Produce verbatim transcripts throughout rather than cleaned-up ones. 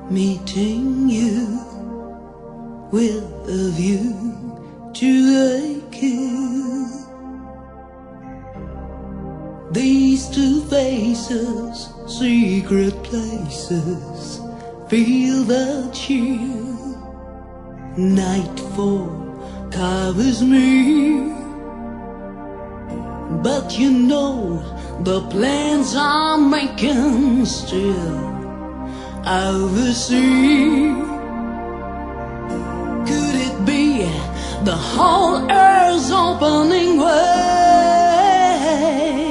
Meeting you with a view to a kiss. These two faces, secret places, feel the chill. Nightfall covers me, but you know the plans I'm making still oversee. Could it be the whole earth's opening way?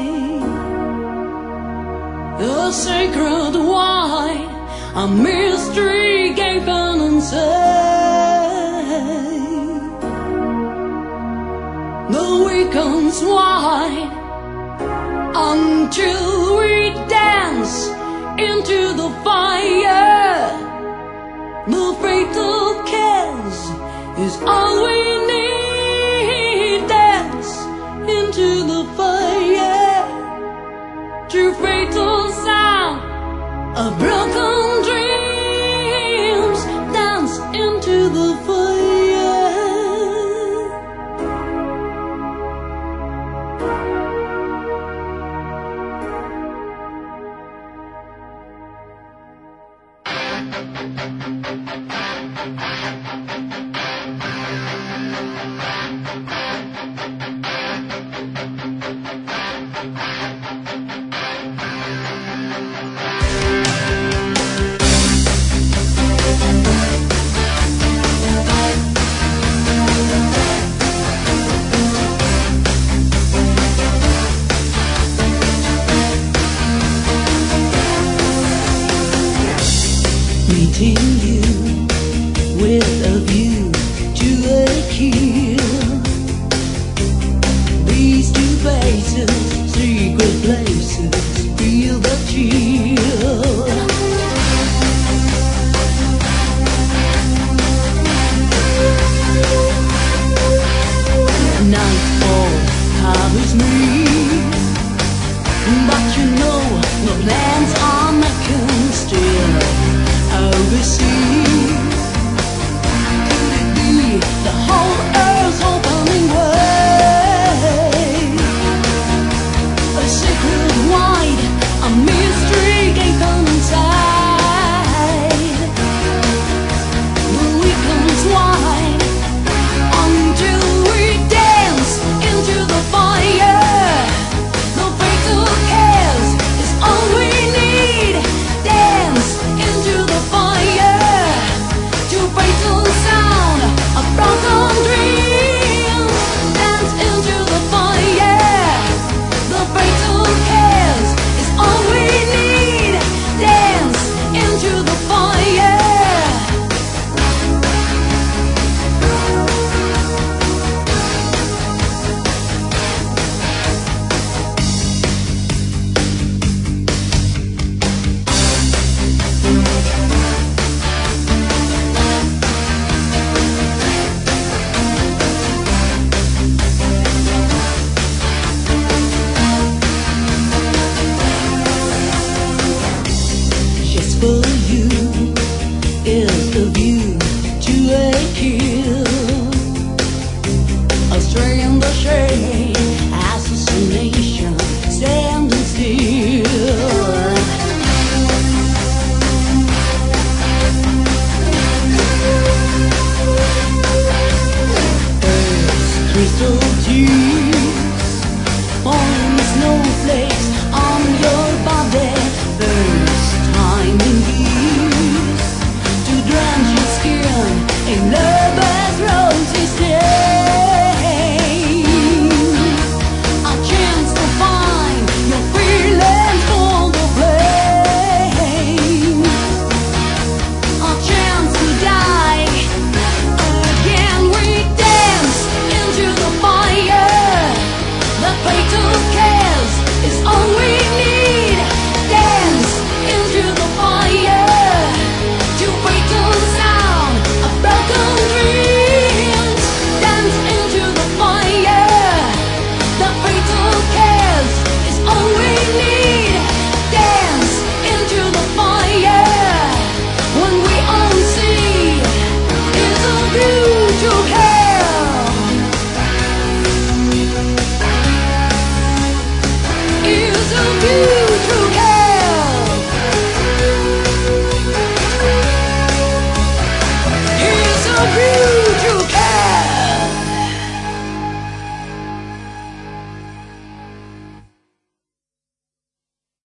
A sacred wine, a mystery gaping inside. The weekend's wide until we dance into the fire. The fatal kiss is all we need. Dance into the fire. True fatal sound of broken dreams. Dance into the fire. Meeting you with a view to a kiss.